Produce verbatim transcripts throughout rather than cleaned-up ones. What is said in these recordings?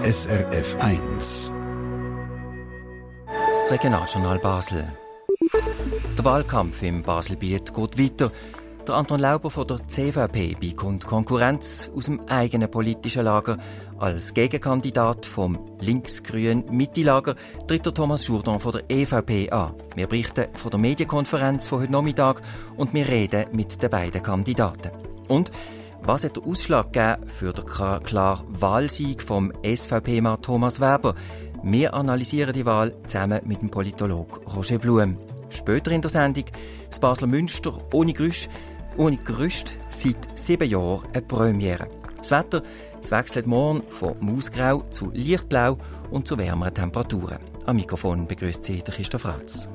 S R F eins. Das Regionaljournal Basel. Der Wahlkampf im Baselbiet geht weiter. Der Anton Lauber von der C V P bekommt Konkurrenz aus dem eigenen politischen Lager. Als Gegenkandidat vom links-grünen Mitte-Lager tritt der Thomas Jourdan von der E V P an. Wir berichten von der Medienkonferenz von heute Nachmittag und wir reden mit den beiden Kandidaten. Und was hat der Ausschlag gegeben für den klaren Wahlsieg vom S V P-Mann Thomas Weber? Wir analysieren die Wahl zusammen mit dem Politologen Roger Blum. Später in der Sendung das Basler Münster ohne Gerüst, ohne Gerüst seit sieben Jahren eine Premiere. Das Wetter es wechselt morgen von Mausgrau zu Lichtblau und zu wärmeren Temperaturen. Am Mikrofon begrüßt Sie der Christoph Ratz.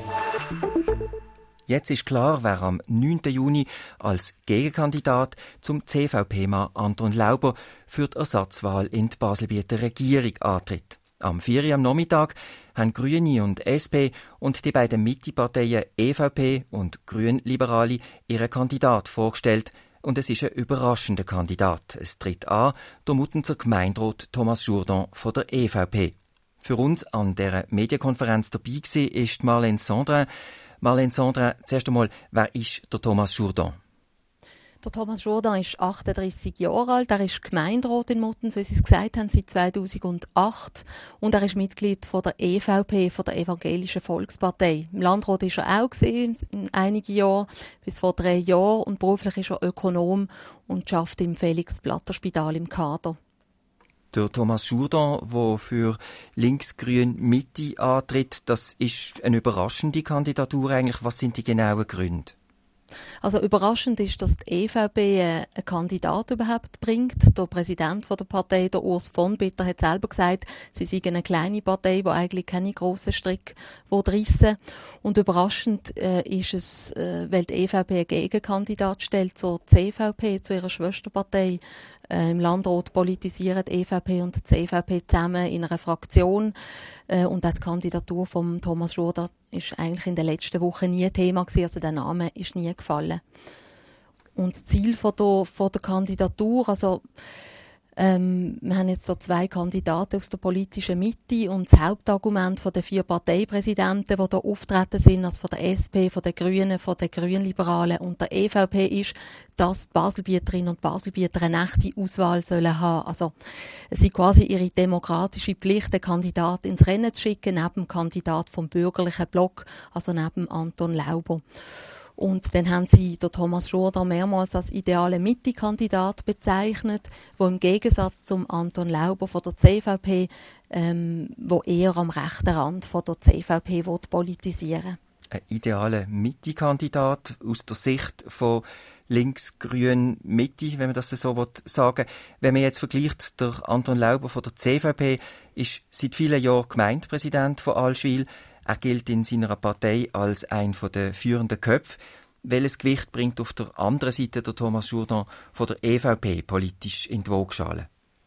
Jetzt ist klar, wer am neunten Juni als Gegenkandidat zum C V P-Mann Anton Lauber für die Ersatzwahl in die Baselbieter Regierung antritt. Am vier Uhr am Nachmittag haben Grüne und S P und die beiden Mitte-Parteien E V P und Grünliberale ihren Kandidat vorgestellt. Und es ist ein überraschender Kandidat. Es tritt an der Muttenzer Gemeinderat Thomas Jourdan von der E V P. Für uns an dieser Medienkonferenz dabei war ist Marlène Sandrin. Marlène Sandrin, zuerst einmal, wer ist der Thomas Jourdan? Der Thomas Jourdan ist achtunddreissig Jahre alt, er ist Gemeinderat in Muttens, wie Sie es gesagt haben, seit zweitausendacht und er ist Mitglied von der E V P, von der Evangelischen Volkspartei. Im Landrat war er auch gewesen, in einigen Jahren, bis vor drei Jahren und beruflich ist er Ökonom und arbeitet im Felix-Platter-Spital im Kader. Der Thomas Jourdan, der für Links-Grün-Mitte antritt, das ist eine überraschende Kandidatur eigentlich. Was sind die genauen Gründe? Also überraschend ist, dass die E V P einen Kandidat überhaupt bringt. Der Präsident der Partei, der Urs von Bitter, hat selber gesagt, sie sei eine kleine Partei, die eigentlich keine grossen Stricke rissen. Und überraschend äh, ist es, äh, weil die E V P einen Gegenkandidat stellt zur C V P, zu ihrer Schwesterpartei. Äh, Im Landrat politisieren die E V P und die C V P zusammen in einer Fraktion. Äh, und auch die Kandidatur von Thomas Jourdan ist eigentlich in den letzten Wochen nie Thema gewesen, also der Name ist nie gefallen. Und das Ziel von der, von der Kandidatur, also ähm, wir haben jetzt so zwei Kandidaten aus der politischen Mitte und das Hauptargument von den vier Parteipräsidenten, die hier auftreten sind, also von der S P, von den Grünen, von den Grünliberalen und der E V P ist, dass die Baselbieterinnen und Baselbieter eine echte Auswahl sollen haben. Also es ist quasi ihre demokratische Pflicht, den Kandidaten ins Rennen zu schicken, neben dem Kandidat vom bürgerlichen Block, also neben Anton Lauber. Und dann haben sie den Thomas Jourdan mehrmals als idealen Mitte-Kandidat bezeichnet, wo im Gegensatz zum Anton Lauber von der C V P, ähm, wo eher am rechten Rand von der C V P will politisieren. Ein idealer Mitte-Kandidat aus der Sicht von links-grün-Mitte, wenn man das so sagen will. Wenn man jetzt vergleicht, der Anton Lauber von der C V P ist seit vielen Jahren Gemeindepräsident von Allschwil. Er gilt in seiner Partei als ein der führenden Köpfe. Welches Gewicht bringt auf der anderen Seite der Thomas Jourdan von der E V P politisch in die Waagschale?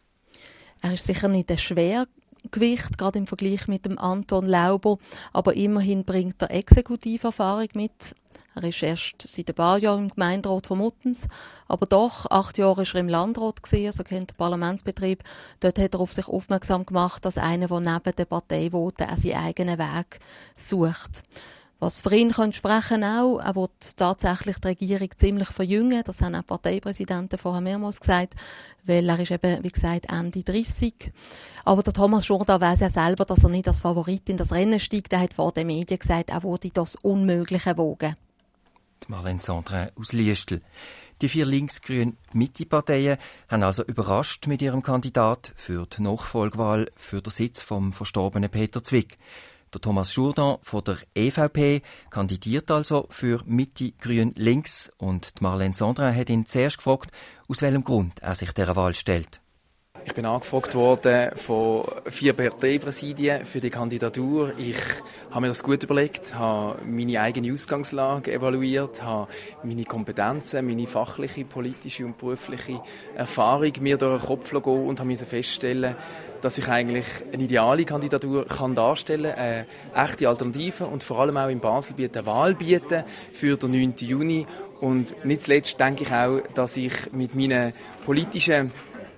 Er ist sicher nicht ein Schwergewicht, gerade im Vergleich mit dem Anton Lauber, aber immerhin bringt er Exekutiverfahrung mit. Er ist erst seit ein paar Jahren im Gemeinderat von Muttens, aber doch, acht Jahre war er im Landrat gewesen, also kennt den Parlamentsbetrieb. Dort hat er auf sich aufmerksam gemacht, dass einer, der neben der Partei wohnt, auch seinen eigenen Weg sucht. Was für ihn könnte sprechen auch, er will tatsächlich die Regierung ziemlich verjüngen, das haben auch die Parteipräsidenten vorher mehrmals gesagt, weil er ist eben, wie gesagt, Ende dreissig. Aber der Thomas Jourdan weiss ja selber, dass er nicht als Favorit in das Rennen steigt. Er hat vor den Medien gesagt, er würde das Unmögliche wagen. Marlène Sandrin aus Liestel. Die vier links-grünen Mitte-Parteien haben also überrascht mit ihrem Kandidat für die Nachfolgewahl für den Sitz vom verstorbenen Peter Zwick. Der Thomas Jourdan von der E V P kandidiert also für Mitte-Grün-Links und Marlène Sandrin hat ihn zuerst gefragt, aus welchem Grund er sich dieser Wahl stellt. Ich bin angefragt worden von vier Parteipräsidien für die Kandidatur. Ich habe mir das gut überlegt, habe meine eigene Ausgangslage evaluiert, habe meine Kompetenzen, meine fachliche, politische und berufliche Erfahrung mir durch den Kopf gehen und habe feststellen, dass ich eigentlich eine ideale Kandidatur kann darstellen kann, eine echte Alternative und vor allem auch in Baselbiet eine Wahl bieten für den neunten Juni. Und nicht zuletzt denke ich auch, dass ich mit meinen politischen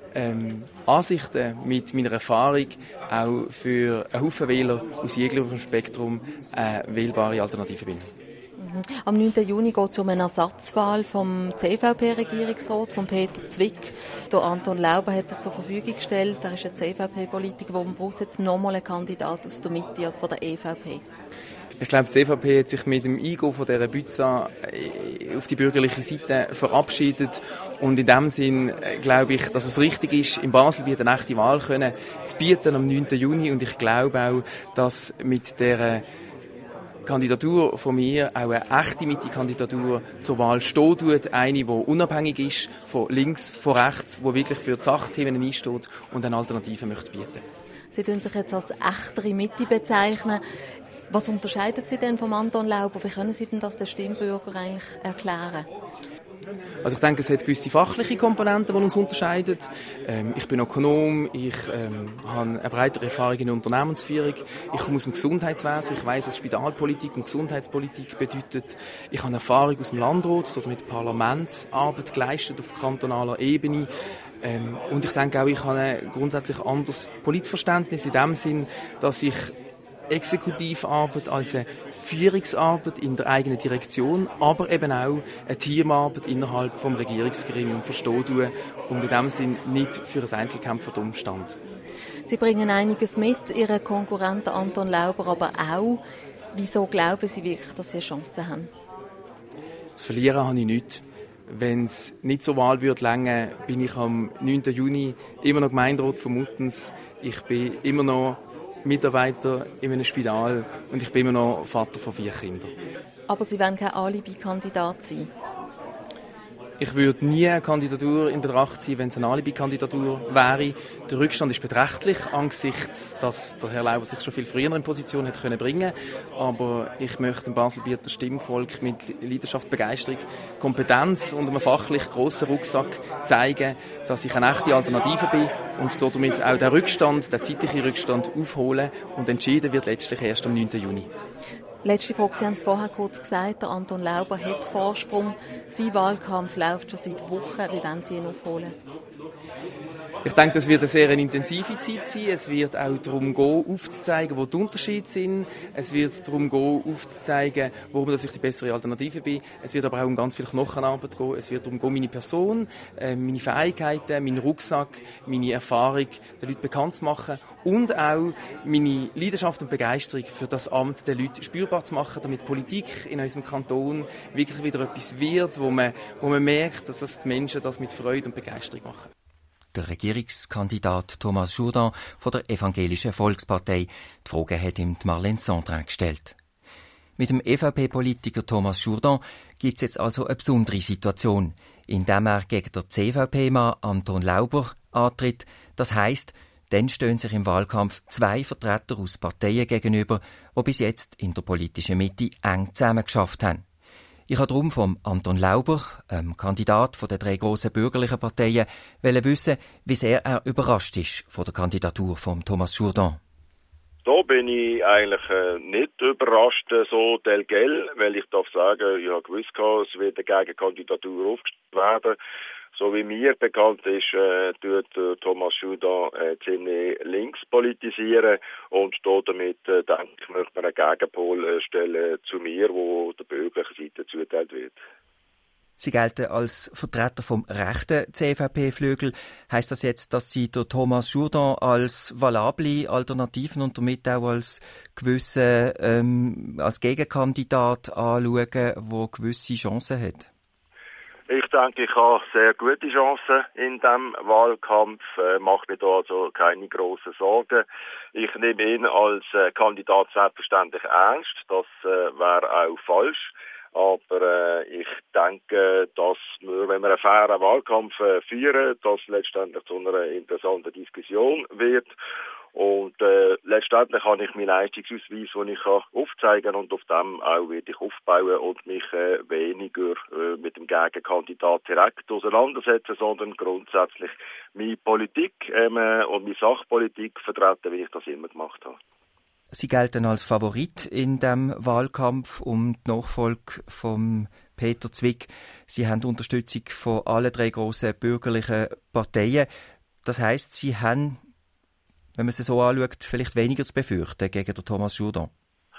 ähm, Ansichten, mit meiner Erfahrung auch für einen Haufen Wähler aus jeglichem Spektrum eine wählbare Alternative bin. Mhm. Am neunten Juni geht es um eine Ersatzwahl vom C V P-Regierungsrat, von Peter Zwick. Der Anton Lauber hat sich zur Verfügung gestellt. Er ist ein C V P-Politiker, der braucht jetzt nochmal einen Kandidat aus der Mitte, also von der E V P. Ich glaube, die C V P hat sich mit dem Eingehen von dieser Bütza auf die bürgerliche Seite verabschiedet. Und in dem Sinn glaube ich, dass es richtig ist, in Basel eine echte Wahl können, zu bieten am neunten Juni. Und ich glaube auch, dass mit der Kandidatur von mir auch eine echte Mitte-Kandidatur zur Wahl stehen tut. Eine, die unabhängig ist, von links, von rechts, die wirklich für die Sachthemen einsteht und eine Alternative möchte bieten. Sie tun sich jetzt als echtere Mitte bezeichnen. Was unterscheidet Sie denn vom Anton Lauber? Wie können Sie denn das den Stimmbürger eigentlich erklären? Also ich denke, es hat gewisse fachliche Komponenten, die uns unterscheiden. Ähm, ich bin Ökonom, ich ähm, habe eine breitere Erfahrung in der Unternehmensführung. Ich komme aus dem Gesundheitswesen, ich weiss, was Spitalpolitik und Gesundheitspolitik bedeutet. Ich habe Erfahrung aus dem Landrat, dort mit Parlamentsarbeit geleistet auf kantonaler Ebene. Ähm, und ich denke auch, ich habe ein grundsätzlich anderes Politverständnis in dem Sinn, dass ich Exekutivarbeit als eine Führungsarbeit in der eigenen Direktion, aber eben auch eine Teamarbeit innerhalb des Regierungsgremiums verstehen tue und in dem Sinn nicht für ein Einzelkämpfertum stand. Sie bringen einiges mit, Ihren Konkurrenten Anton Lauber aber auch. Wieso glauben Sie wirklich, dass Sie eine Chance haben? Zu verlieren habe ich nichts. Wenn es nicht zur Wahl würde länger, bin ich am neunten Juni immer noch Gemeinderat von Muttens. Ich bin immer noch Mitarbeiter in einem Spital und ich bin immer noch Vater von vier Kindern. Aber Sie wollen kein Alibi-Kandidat sein? Ich würde nie eine Kandidatur in Betracht ziehen, wenn es eine Alibi-Kandidatur wäre. Der Rückstand ist beträchtlich, angesichts, dass der Herr Lauber sich schon viel früher in Position hätte können bringen. Aber ich möchte dem Baselbieter Stimmvolk mit Leidenschaft, Begeisterung, Kompetenz und einem fachlich grossen Rucksack zeigen, dass ich eine echte Alternative bin und damit auch den Rückstand, den zeitlichen Rückstand aufholen. Und entschieden wird letztlich erst am neunten Juni. Letzte Frage, Sie haben es vorher kurz gesagt, der Anton Lauber hat Vorsprung. Sein Wahlkampf läuft schon seit Wochen. Wie wollen Sie ihn aufholen? Ich denke, das wird eine sehr intensive Zeit sein. Es wird auch darum gehen, aufzuzeigen, wo die Unterschiede sind. Es wird darum gehen, aufzuzeigen, warum ich die bessere Alternative bin. Es wird aber auch um ganz viel Knochenarbeit gehen. Es wird darum gehen, meine Person, meine Fähigkeiten, meinen Rucksack, meine Erfahrung den Leuten bekannt zu machen und auch meine Leidenschaft und Begeisterung für das Amt den Leuten spürbar zu machen, damit Politik in unserem Kanton wirklich wieder etwas wird, wo man, wo man merkt, dass das die Menschen das mit Freude und Begeisterung machen. Der Regierungskandidat Thomas Jourdan von der Evangelischen Volkspartei. Die Frage hat ihm Marlène Sandrin gestellt. Mit dem E V P-Politiker Thomas Jourdan gibt es jetzt also eine besondere Situation, indem er gegen den C V P-Mann Anton Lauber antritt. Das heisst, dann stehen sich im Wahlkampf zwei Vertreter aus Parteien gegenüber, die bis jetzt in der politischen Mitte eng zusammengeschafft haben. Ich habe darum vom Anton Lauber, ähm, Kandidat von den drei grossen bürgerlichen Parteien, wissen, wie sehr er überrascht ist von der Kandidatur von Thomas Jourdan. Da bin ich eigentlich äh, nicht überrascht, äh, so del Gel, weil ich darf sagen, ich habe gewusst, es wird eine Gegenkandidatur aufgestellt werden. So wie mir bekannt ist, äh, tut äh, Thomas Jourdan äh, ziemlich links politisieren und da damit, äh, denke ich, möchte man einen Gegenpol äh, stellen zu mir, wo der bürgerlichen Seite zugeteilt wird. Sie gelten als Vertreter vom rechten C V P-Flügel. Heisst das jetzt, dass Sie den Thomas Jourdan als valable Alternativen und damit auch als gewisse, ähm, als Gegenkandidat anschauen, der gewisse Chancen hat? Ich denke, ich habe sehr gute Chancen in diesem Wahlkampf, äh, mache mir da also keine grossen Sorgen. Ich nehme ihn als äh, Kandidat selbstverständlich ernst, das äh, wäre auch falsch. Aber äh, ich denke, dass wir, wenn wir einen fairen Wahlkampf äh, führen, das letztendlich zu einer interessanten Diskussion wird. Und äh, letztendlich habe ich meinen Leistungsausweis, den ich kann aufzeigen kann, und auf dem auch werde ich aufbauen und mich äh, weniger äh, mit dem Gegenkandidat direkt auseinandersetzen, sondern grundsätzlich meine Politik ähm, und meine Sachpolitik vertreten, wie ich das immer gemacht habe. Sie gelten als Favorit in dem Wahlkampf um die Nachfolge von Peter Zwick. Sie haben Unterstützung von allen drei grossen bürgerlichen Parteien. Das heisst, Sie haben, wenn man es so anschaut, vielleicht weniger zu befürchten gegen den Thomas Jourdan?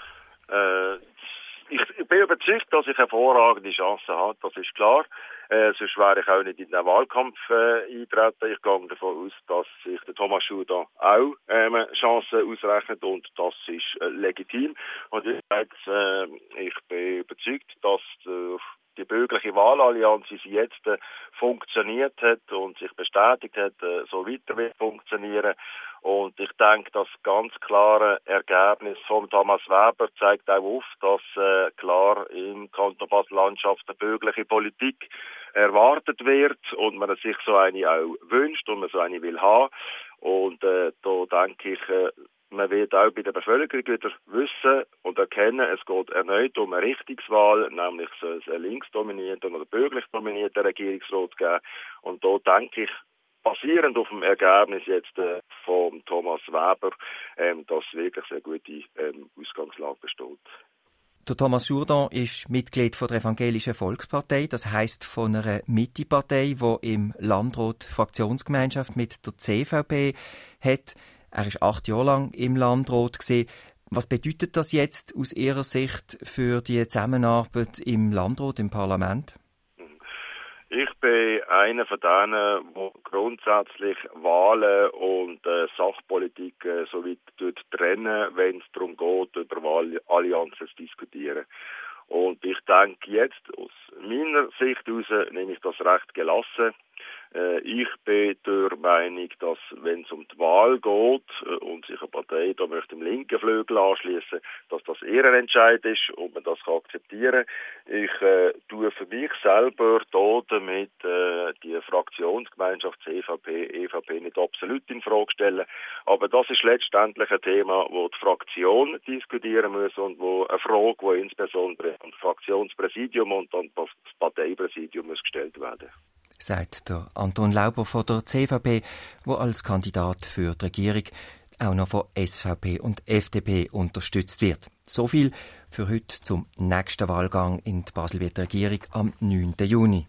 Äh, ich, ich bin überzeugt, dass ich hervorragende Chancen habe, das ist klar. Äh, sonst wäre ich auch nicht in den Wahlkampf äh, eintreten. Ich gehe davon aus, dass sich der Thomas Jourdan auch ähm, Chancen ausrechnet und das ist äh, legitim. Und ich, äh, ich bin überzeugt, dass äh, die bürgerliche Wahlallianz, wie sie jetzt äh, funktioniert hat und sich bestätigt hat, äh, so weiter wird funktionieren. Und ich denke, das ganz klare Ergebnis von Thomas Weber zeigt auch auf, dass äh, klar im Kanton Basel-Landschaft eine bürgerliche Politik erwartet wird und man sich so eine auch wünscht und man so eine will haben. Und äh, da denke ich, äh, man wird auch bei der Bevölkerung wieder wissen und erkennen, es geht erneut um eine Richtungswahl, nämlich soll es einen linksdominierten oder bürgerlich dominierten Regierungsrat geben. Und da denke ich, basierend auf dem Ergebnis jetzt äh, von Thomas Weber, ähm, dass wirklich sehr gute ähm, Ausgangslage besteht. Der Thomas Jourdan ist Mitglied von der Evangelischen Volkspartei, das heisst von einer Mitte-Partei, die im Landrat Fraktionsgemeinschaft mit der C V P hat. Er ist acht Jahre lang im Landrat gewesen. Was bedeutet das jetzt aus Ihrer Sicht für die Zusammenarbeit im Landrat, im Parlament? Ich bin einer von denen, der grundsätzlich Wahlen und äh, Sachpolitik äh, so weit trennen, wenn es darum geht, über Wahlallianzen zu diskutieren. Und ich denke jetzt, aus meiner Sicht heraus, nehme ich das recht gelassen. Äh, ich bin der Meinung, dass, wenn es um die Wahl geht äh, und sich eine Partei da möchte im linken Flügel anschließen, dass das eher ein Entscheid ist und man das kann akzeptieren. Ich äh, tue für mich selber da damit äh, die Fraktionsgemeinschaft C V P, E V P nicht absolut in Frage stellen. Aber das ist letztendlich ein Thema, wo die Fraktion diskutieren muss und wo eine Frage, die insbesondere an das Fraktionspräsidium und an das Parteipräsidium muss gestellt werden. Sagt der Anton Lauber von der C V P, der als Kandidat für die Regierung auch noch von S V P und F D P unterstützt wird. So viel für heute zum nächsten Wahlgang in die Baselbieter Regierung am neunten Juni.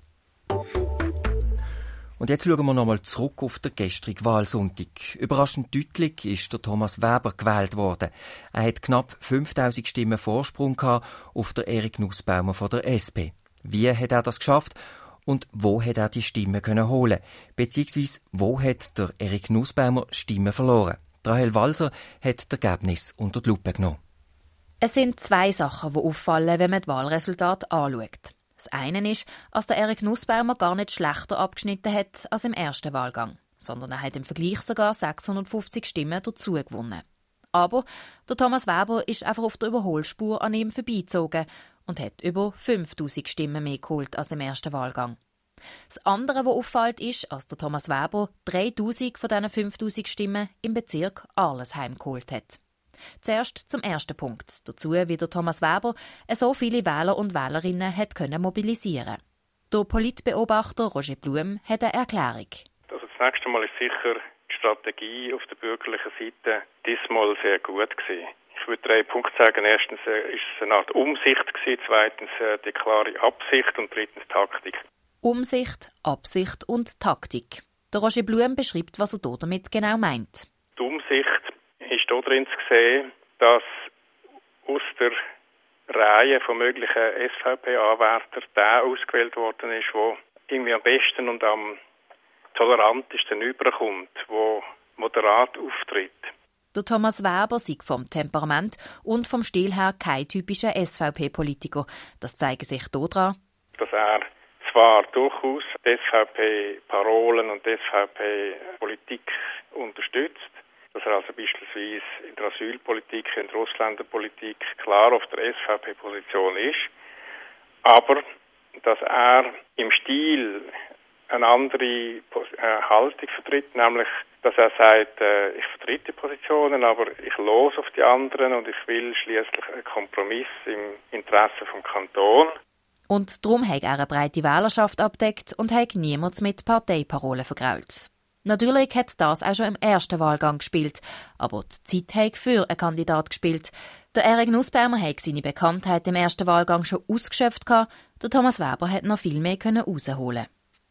Und jetzt schauen wir nochmal zurück auf den gestrigen Wahlsonntag. Überraschend deutlich ist der Thomas Weber gewählt worden. Er hat knapp fünftausend Stimmen Vorsprung gehabt auf der Erik Nussbaumer von der S P. Wie hat er das geschafft? Und wo hat er die Stimmen können holen? Beziehungsweise, wo hat der Erik Nussbaumer Stimmen verloren? Rahel Walser hat das Ergebnis unter die Lupe genommen. Es sind zwei Sachen, die auffallen, wenn man das Wahlresultat anschaut. Das eine ist, dass der Erik Nussbaumer gar nicht schlechter abgeschnitten hat als im ersten Wahlgang, sondern er hat im Vergleich sogar sechshundertfünfzig Stimmen dazu gewonnen. Aber der Thomas Weber ist einfach auf der Überholspur an ihm vorbeigezogen und hat über fünftausend Stimmen mehr geholt als im ersten Wahlgang. Das andere, was auffällt, ist, dass der Thomas Weber dreitausend von diesen fünftausend Stimmen im Bezirk Arlesheim geholt hat. Zuerst zum ersten Punkt. Dazu, wie der Thomas Weber so viele Wähler und Wählerinnen hat können mobilisieren. Der Politbeobachter Roger Blum hat eine Erklärung. Also das nächste Mal ist sicher die Strategie auf der bürgerlichen Seite diesmal sehr gut gewesen. Ich würde drei Punkte sagen. Erstens äh, ist es eine Art Umsicht gewesen, zweitens äh, die klare Absicht und drittens Taktik. Umsicht, Absicht und Taktik. Der Roger Blum beschreibt, was er damit genau meint. Die Umsicht ist darin zu sehen, dass aus der Reihe von möglichen S V P-Anwärtern der ausgewählt worden ist, der irgendwie am besten und am tolerantesten überkommt, der moderat auftritt. Der Thomas Weber sei vom Temperament und vom Stil her kein typischer S V P-Politiker. Das zeige sich daran, dass er zwar durchaus die S V P-Parolen und die S V P-Politik unterstützt, dass er also beispielsweise in der Asylpolitik, in der Ausländerpolitik klar auf der S V P-Position ist, aber dass er im Stil eine andere Haltung vertritt, nämlich dass er sagt, äh, ich vertrete die Positionen, aber ich los auf die anderen und ich will schließlich einen Kompromiss im Interesse vom Kanton. Und darum hat er eine breite Wählerschaft abdeckt und hat niemand mit Parteiparolen vergrault. Natürlich hat das auch schon im ersten Wahlgang gespielt, aber die Zeit hat für einen Kandidat gespielt. Der Erik Nussbaumer hat seine Bekanntheit im ersten Wahlgang schon ausgeschöpft gehabt, der Thomas Weber hat noch viel mehr rausholen.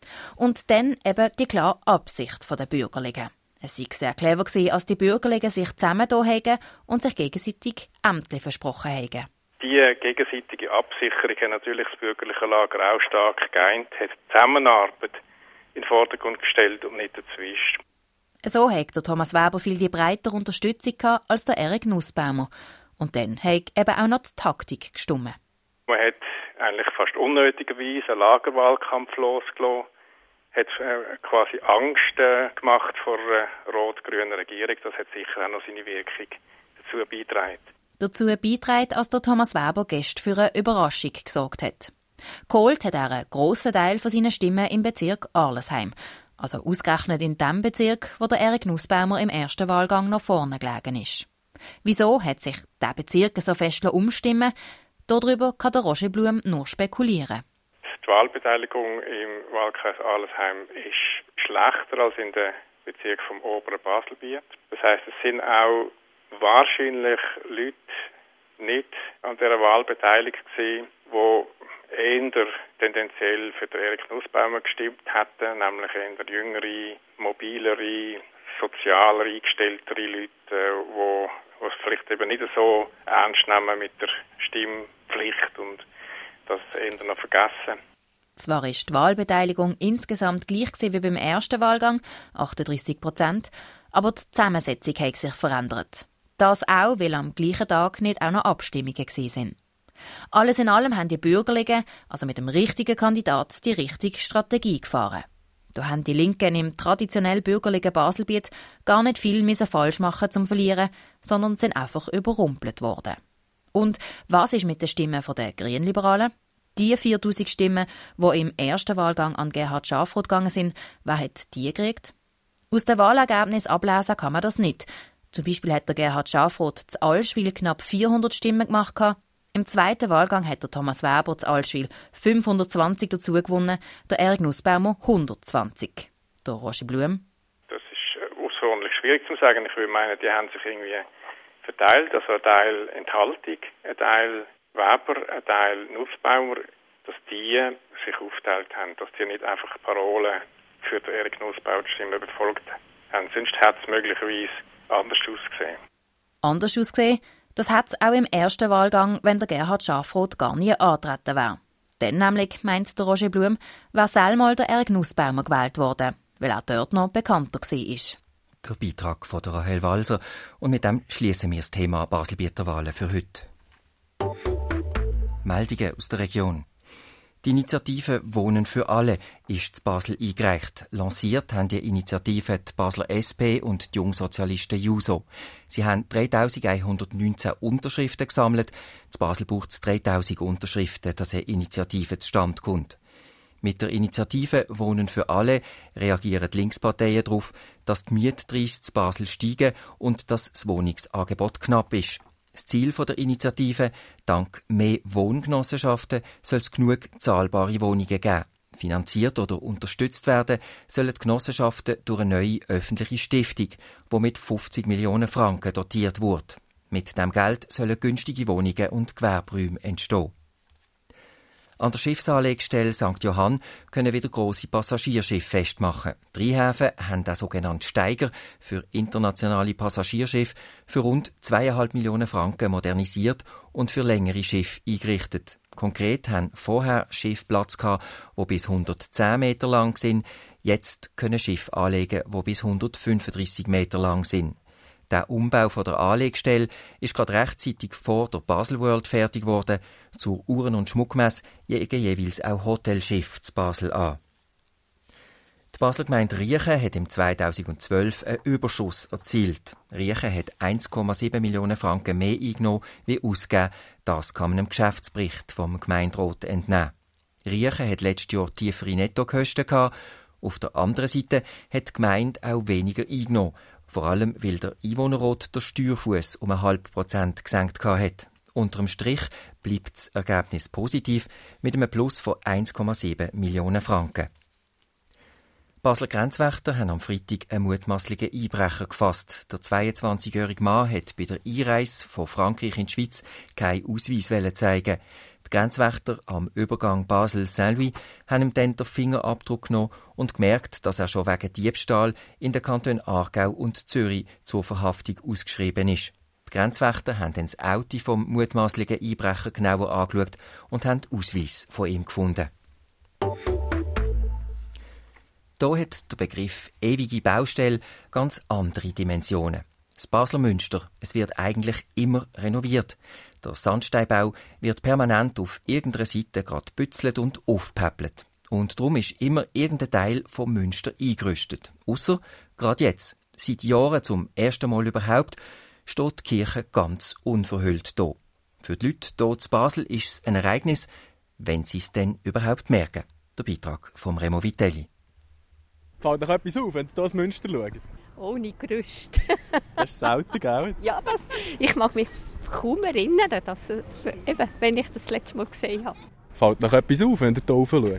Und dann eben die klare Absicht der Bürgerlichen. Es sei sehr clever gewesen, als die Bürgerlichen sich zusammengetan haben und sich gegenseitig Ämter versprochen haben. Die gegenseitige Absicherung hat natürlich das bürgerliche Lager auch stark geeint, hat die Zusammenarbeit in den Vordergrund gestellt und nicht dazwischen. So hat der Thomas Weber viel die breitere Unterstützung gehabt als der Erik Nussbaumer. Und dann hat eben auch noch die Taktik gestimmt. Man hat eigentlich fast unnötigerweise einen Lagerwahlkampf losgelassen, hat äh, quasi Angst äh, gemacht vor einer rot-grünen Regierung. Das hat sicher auch noch seine Wirkung dazu beigetragen. Dazu beigetragen, als der Thomas Weber Gäste für eine Überraschung gesorgt hat. Geholt hat er einen grossen Teil von seinen Stimmen im Bezirk Arlesheim. Also ausgerechnet in dem Bezirk, wo der Erik Nussbaumer im ersten Wahlgang noch vorne gelegen ist. Wieso hat sich dieser Bezirk so fest umstimmen lassen? Darüber kann der Roger Blum nur spekulieren. Die Wahlbeteiligung im Wahlkreis Arlesheim ist schlechter als in den Bezirk vom oberen Baselbiet. Das heisst, es sind auch wahrscheinlich Leute nicht an dieser Wahl beteiligt gewesen, die eher tendenziell für den Erik Nussbaumer gestimmt hätten, nämlich eher jüngere, mobilere, sozialer eingestelltere Leute, die es vielleicht eben nicht so ernst nehmen mit der Stimmpflicht und das eher noch vergessen. Zwar war die Wahlbeteiligung insgesamt gleich wie beim ersten Wahlgang, achtunddreissig Prozent, aber die Zusammensetzung hat sich verändert. Das auch, weil am gleichen Tag nicht auch noch Abstimmungen waren. Alles in allem haben die Bürgerlichen, also mit dem richtigen Kandidat, die richtige Strategie gefahren. Da haben die Linken im traditionell bürgerlichen Baselbiet gar nicht viel falsch machen zum Verlieren, sondern sind einfach überrumpelt worden. Und was ist mit den Stimmen der Grünliberalen? Die viertausend Stimmen, die im ersten Wahlgang an Gerhard Schafroth gegangen sind, wer hat die gekriegt? Aus dem Wahlergebnis ablesen kann man das nicht. Zum Beispiel hat der Gerhard Schafroth zu Allschwil knapp vierhundert Stimmen gemacht. Im zweiten Wahlgang hat der Thomas Weber zu Allschwil fünfhundertzwanzig dazu gewonnen, der Erik Nussbaumer hundertzwanzig. Der Roger Blum. Das ist außerordentlich schwierig zu sagen. Ich würde meinen, die haben sich irgendwie verteilt. Also ein Teil Enthaltung, ein Teil Weber, ein Teil Nussbaumer, dass die sich aufgeteilt haben, dass die nicht einfach Parolen für den Erik Nussbaumer Stimmen befolgt haben. Sonst hat es möglicherweise anders ausgesehen. Anders ausgesehen? Das hat es auch im ersten Wahlgang, wenn der Gerhard Schafroth gar nie antreten wäre. Dann nämlich, meint der Roger Blum, wäre selber der Erik Nussbaumer gewählt worden, weil er dort noch bekannter war. Der Beitrag von der Rahel Walser. Und mit dem schließen wir das Thema Baselbieter Wahlen für heute. Meldungen aus der Region. Die Initiative «Wohnen für alle» ist in Basel eingereicht. Lanciert haben die Initiative die Basler S P und die Jungsozialisten Juso. Sie haben dreitausendeinhundertneunzehn Unterschriften gesammelt. In Basel braucht es dreitausend Unterschriften, dass eine Initiative zustande kommt. Mit der Initiative «Wohnen für alle» reagieren die Linksparteien darauf, dass die Mietpreise in Basel steigen und dass das Wohnungsangebot knapp ist. Das Ziel der Initiative: dank mehr Wohngenossenschaften soll es genug zahlbare Wohnungen geben. Finanziert oder unterstützt werden sollen die Genossenschaften durch eine neue öffentliche Stiftung, die mit fünfzig Millionen Franken dotiert wird. Mit dem Geld sollen günstige Wohnungen und Gewerberäume entstehen. An der Schiffsanlegestelle Sankt Johann können wieder grosse Passagierschiffe festmachen. Die Rheinhäfen haben den sogenannten Steiger für internationale Passagierschiffe für rund zweieinhalb Millionen Franken modernisiert und für längere Schiffe eingerichtet. Konkret haben vorher Schiffe Platz gehabt, die bis hundertzehn Meter lang sind. Jetzt können Schiffe anlegen, die bis hundertfünfunddreissig Meter lang sind. Der Umbau von der Anlegestelle ist gerade rechtzeitig vor der Basel World fertig geworden. Zur Uhren- und Schmuckmesse legen jeweils auch Hotelschiffe zu Basel an. Die Basler Gemeinde Riechen hat im zweitausendzwölf einen Überschuss erzielt. Riechen hat eins Komma sieben Millionen Franken mehr eingenommen wie ausgegeben. Das kann man im Geschäftsbericht vom Gemeinderat entnehmen. Riechen hat letztes Jahr tiefere Nettokosten gehabt. Auf der anderen Seite hat die Gemeinde auch weniger eingenommen. Vor allem, weil der Einwohnerrat der Steuerfuss um ein halb Prozent gesenkt hat. Unter dem Strich bleibt das Ergebnis positiv mit einem Plus von eins Komma sieben Millionen Franken. Basler Grenzwächter haben am Freitag einen mutmaßlichen Einbrecher gefasst. Der zweiundzwanzigjährige Mann hat bei der Einreise von Frankreich in die Schweiz keinen Ausweis zeigen. Die Grenzwächter am Übergang Basel-Saint-Louis haben ihm dann den Fingerabdruck genommen und gemerkt, dass er schon wegen Diebstahl in den Kantonen Aargau und Zürich zur Verhaftung ausgeschrieben ist. Die Grenzwächter haben dann das Auto vom mutmaßlichen Einbrecher genauer angeschaut und haben den Ausweis von ihm gefunden. Hier hat der Begriff ewige Baustelle ganz andere Dimensionen. Das Basler Münster, es wird eigentlich immer renoviert. Der Sandsteinbau wird permanent auf irgendeiner Seite gerade gebützelt und aufgepäppelt. Und darum ist immer irgendein Teil vom Münster eingerüstet. Ausser gerade jetzt. Seit Jahren zum ersten Mal überhaupt steht die Kirche ganz unverhüllt da. Für die Leute hier zu Basel ist es ein Ereignis, wenn sie es denn überhaupt merken. Der Beitrag von Remo Vitelli. Fällt euch etwas auf, wenn ihr hier das Münster schaut? Ohne Gerüst. Das ist selten, gell? Ja, das, ich mag mich kaum erinnern, dass, eben, wenn ich das letzte Mal gesehen habe. Fällt euch etwas auf, wenn ihr hier rauf schaut?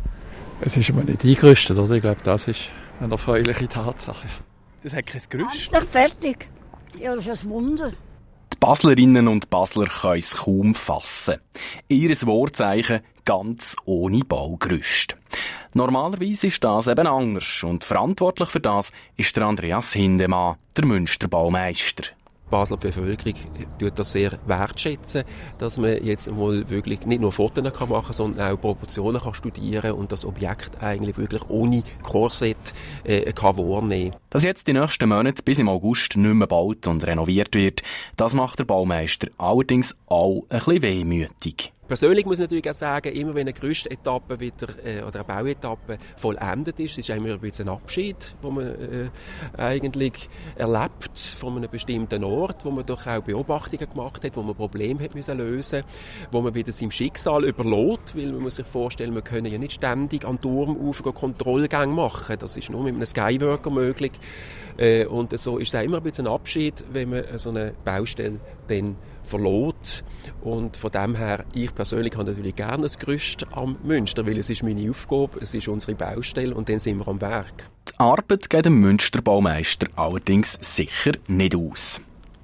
Es ist aber nicht eingerüstet, oder? Ich glaube, das ist eine erfreuliche Tatsache. Das hat kein Gerüst? Endlich fertig. Ja, das ist ein Wunder. Die Baslerinnen und Basler können es kaum fassen. Ihr Wortzeichen ganz ohne Baugerüst. Normalerweise ist das eben anders und verantwortlich für das ist der Andreas Hindemann, der Münsterbaumeister. Die Basler Bevölkerung tut das sehr wertschätzen, dass man jetzt mal wirklich nicht nur Fotos machen kann, sondern auch Proportionen kann studieren und das Objekt eigentlich wirklich ohne Korsett äh, kann wahrnehmen. Dass jetzt die nächsten Monate bis im August nicht mehr gebaut und renoviert wird, das macht der Baumeister allerdings auch ein bisschen wehmütig. Persönlich muss ich natürlich auch sagen, immer wenn eine Gerüstetappe wieder, äh, oder eine Bauetappe vollendet ist, ist immer ein bisschen ein Abschied, den man äh, eigentlich erlebt von einem bestimmten Ort, wo man doch auch Beobachtungen gemacht hat, wo man Probleme hat müssen lösen, wo man wieder seinem Schicksal überlässt, weil man muss sich vorstellen, wir können ja nicht ständig an den Turm rauf Kontrollgänge machen, das ist nur mit einem Skyworker möglich. Äh, und so ist es auch immer ein bisschen ein Abschied, wenn man so eine Baustelle dann verlässt. Und von dem her, ich persönlich habe natürlich gerne ein Gerüst am Münster, weil es ist meine Aufgabe, es ist unsere Baustelle und dann sind wir am Werk. Die Arbeit geht dem Münsterbaumeister allerdings sicher nicht aus.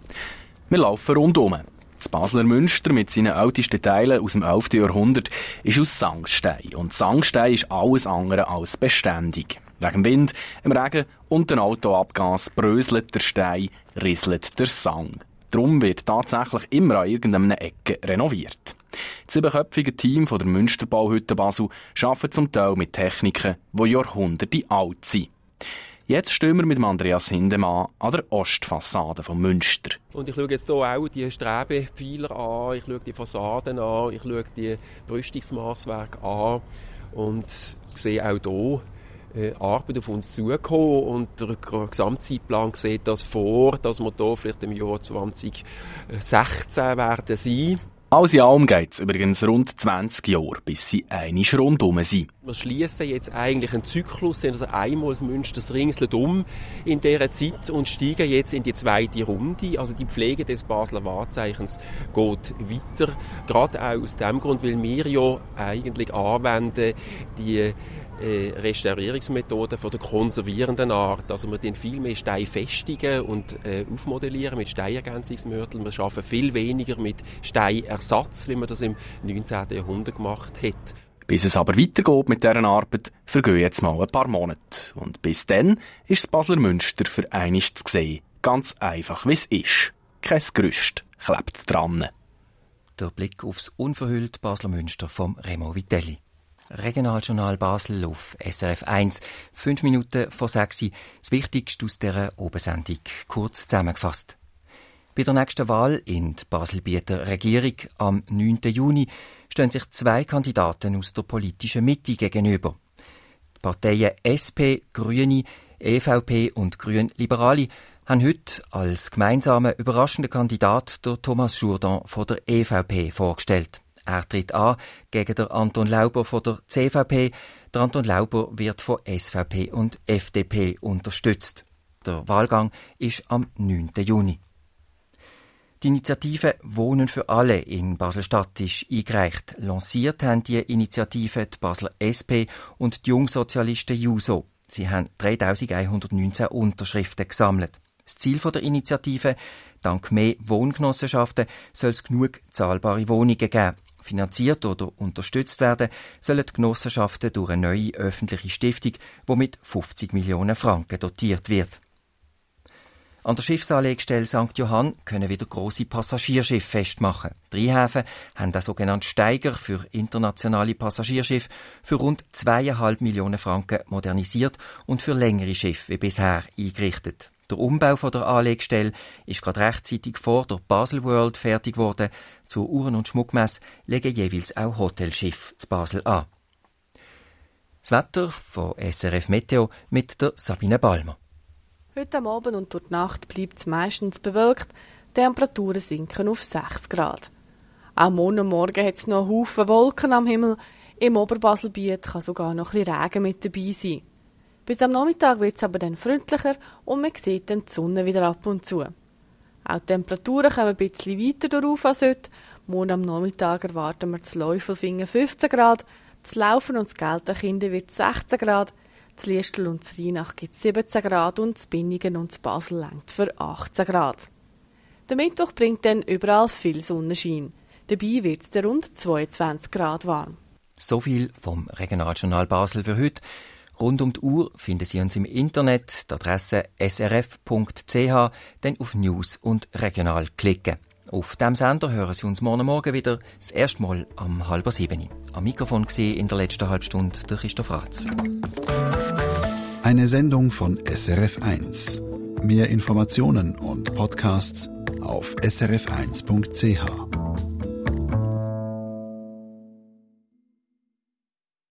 Wir laufen rundum. Das Basler Münster mit seinen ältesten Teilen aus dem elften Jahrhundert ist aus Sandstein. Und Sandstein ist alles andere als beständig. Wegen dem Wind, dem Regen und dem Autoabgas bröselt der Stein, rieselt der Sang. Darum wird tatsächlich immer an irgendeiner Ecke renoviert. Das siebenköpfige Team von der Münsterbauhütte Basel arbeitet zum Teil mit Techniken, die Jahrhunderte alt sind. Jetzt stehen wir mit Andreas Hindemann an der Ostfassade vom Münster. Und ich schaue jetzt hier auch die Strebepfeiler an, ich schaue die Fassaden an, ich schaue die Brüstungsmasswerke an und sehe auch hier äh, Arbeit auf uns zukommen. Und der Gesamtzeitplan sieht das vor, dass wir hier vielleicht im Jahr zwanzig sechzehn werden sein. Alles in allem geht es übrigens rund zwanzig Jahre, bis sie einig rundum sind. Wir schließen jetzt eigentlich einen Zyklus, also einmal das Münster ringselt um in dieser Zeit und steigen jetzt in die zweite Runde. Also die Pflege des Basler Wahrzeichens geht weiter. Gerade auch aus dem Grund, weil wir ja eigentlich anwenden die Äh, Restaurierungsmethoden von der konservierenden Art. Also wir den viel mehr Steine festigen und äh, aufmodellieren mit Steinergänzungsmörteln. Wir arbeiten viel weniger mit Steinersatz, wie man das im neunzehnten Jahrhundert gemacht hat. Bis es aber weitergeht mit dieser Arbeit, vergehen jetzt mal ein paar Monate. Und bis dann ist das Basler Münster für einmal zu sehen. Ganz einfach, wie es ist. Kein Gerüst klebt dran. Der Blick aufs unverhüllte Basler Münster vom Remo Vitelli. Regionaljournal Basel auf S R F eins. Fünf Minuten vor sechs. Das Wichtigste aus dieser Obersendung kurz zusammengefasst. Bei der nächsten Wahl in die Baselbieter Regierung am neunten Juni stehen sich zwei Kandidaten aus der politischen Mitte gegenüber. Die Parteien S P, Grüne, E V P und Grün-Liberale haben heute als gemeinsamen überraschenden Kandidat der Thomas Jourdan von der E V P vorgestellt. Er tritt an gegen den Anton Lauber von der C V P. Der Anton Lauber wird von S V P und F D P unterstützt. Der Wahlgang ist am neunten Juni. Die Initiative Wohnen für alle in Basel-Stadt ist eingereicht. Lanciert haben die Initiative die Basler S P und die Jungsozialisten JUSO. Sie haben dreitausendeinhundertneunzehn Unterschriften gesammelt. Das Ziel der Initiative: dank mehr Wohngenossenschaften soll es genug zahlbare Wohnungen geben. finanziert oder unterstützt werden, sollen die Genossenschaften durch eine neue öffentliche Stiftung, die mit fünfzig Millionen Franken dotiert wird. An der Schiffsanlegestelle Sankt Johann können wieder grosse Passagierschiffe festmachen. Die Rheinhäfen haben den sogenannten Steiger für internationale Passagierschiffe für rund zweieinhalb Millionen Franken modernisiert und für längere Schiffe wie bisher eingerichtet. Der Umbau von der Anlegestelle ist gerade rechtzeitig vor der Basel World fertig geworden. Zur Uhren- und Schmuckmesse legen jeweils auch Hotelschiffe zu Basel an. Das Wetter von S R F Meteo mit der Sabine Balmer. Heute am Abend und durch die Nacht bleibt es meistens bewölkt. Die Temperaturen sinken auf sechs Grad. Auch morgen Morgen hat es noch einen Haufen Wolken am Himmel. Im Oberbaselbiet kann sogar noch ein bisschen Regen mit dabei sein. Bis am Nachmittag wird es aber dann freundlicher und man sieht dann die Sonne wieder ab und zu. Auch die Temperaturen kommen ein bisschen weiter darauf als heute. Morgen am Nachmittag erwarten wir zu Läufelfingen fünfzehn Grad, zu Laufen und zu Geltenkirchen wird es sechzehn Grad, zu Liestel und zu Rheinach gibt es siebzehn Grad und zu Binningen und zu Basel reicht für achtzehn Grad. Der Mittwoch bringt dann überall viel Sonnenschein. Dabei wird es rund zweiundzwanzig Grad warm. So viel vom Regionaljournal Basel für heute. Rund um die Uhr finden Sie uns im Internet, die Adresse s r f punkt c h, dann auf News und Regional klicken. Auf diesem Sender hören Sie uns morgen Morgen wieder, das erste Mal am halb sieben. Am Mikrofon war in der letzten Halbstunde der Christoph Ratz. Eine Sendung von S R F eins. Mehr Informationen und Podcasts auf s r f eins punkt c h.